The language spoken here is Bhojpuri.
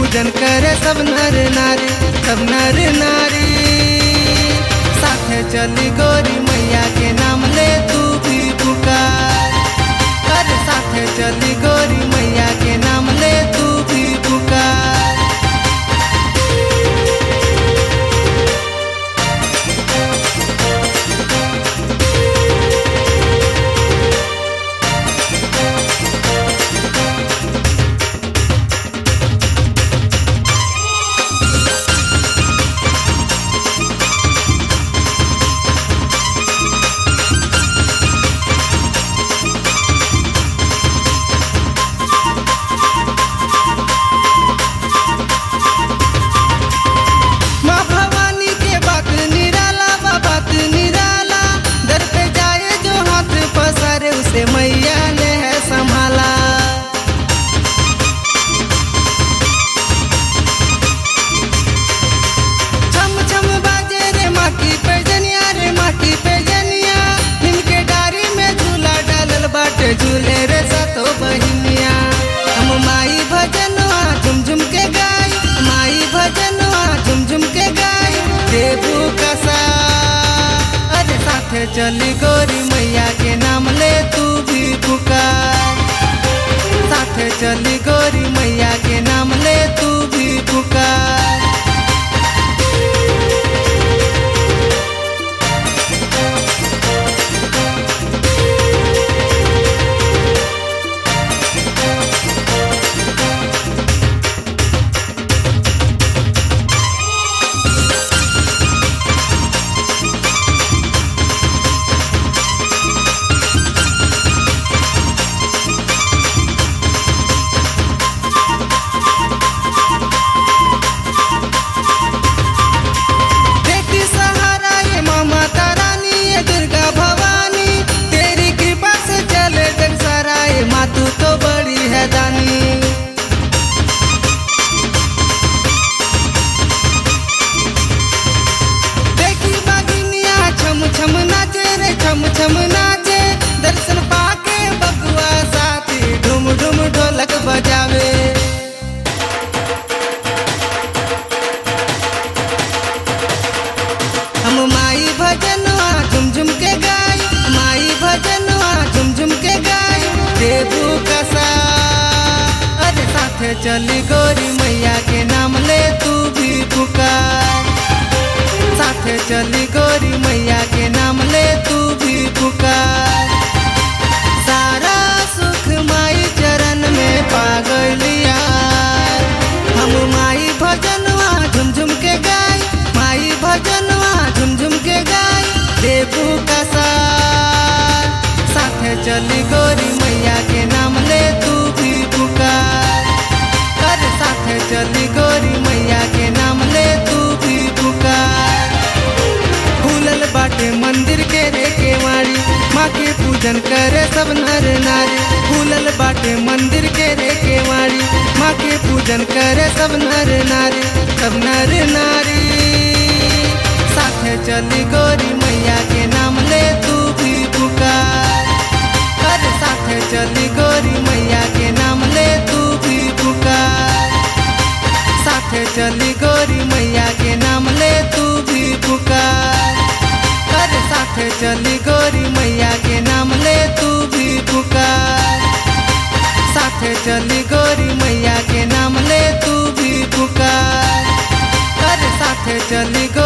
पूजन करे सब नर नारी, सब नर नारी। साथे चली गोरी मैया के नाम ले तू भी पुकार, अरे साथे चली गोरी मैया के नाम ले तू भी पुकार। से मैया ने है संभाला, छम छम बाजे रे माँ की पैजनिया, रे माँ की पैजनिया। इनके डारी में झूला डालल बाटे, झूले रे सतो बहिनिया। हम माई भजनवा झुम झुम के गाई, माई भजनवा झुम झुम के गाई। देबू कसा अरे साथे चली गोरी मैया के नाम ले तू भी पुकार, साथे चली गोरी मैया के नाम ले तू भी पुकार। तू तो बड़ी है दानी, देखी बागिनिया छम छम नाचे रे, छम छम नाचे। दर्शन पाके बबुआ साथी ढुम ढुम ढोलक बजावे। हम माई भजनवा झुम झुम के गाई, माई भजनवा झुम झुम के गाई। देबू कसा अरे साथे चली गोरी मैया के नाम ले तू भी पुकार, साथे चली गोरी मैया के नाम ले तू भी पुकार। सारा सुख माई चरण में पा गइलिया, हम माई भजनवा झुम झुम के गाई, माई भजनवा झुम झुम के गाई। देबू कसा साथे चली गोरी मैया के नाम ले तू भी पुकार, अरे साथे चली गोरी मैया के नाम ले तू भी पुकार। खुलल बाटे मंदिर के रे केवाड़ी, माँ के पूजन करे सब नर नारी। खुलल बाटे मंदिर के रे केवाड़ी, माँ के पूजन करे सब नर नारी, सब नर नारी। साथे चली गोरी मैया के नाम ले तू भी पुकार, अरे साथे चली गोरी मैया के नाम ले तू भी पुकार, साथे चली गोरी मैया के नाम ले तू भी पुकार, अरे साथे चली गोरी मैया के नाम ले तू भी पुकार, साथे चली गोरी मैया के नाम ले तू भी पुकार, अरे साथे चली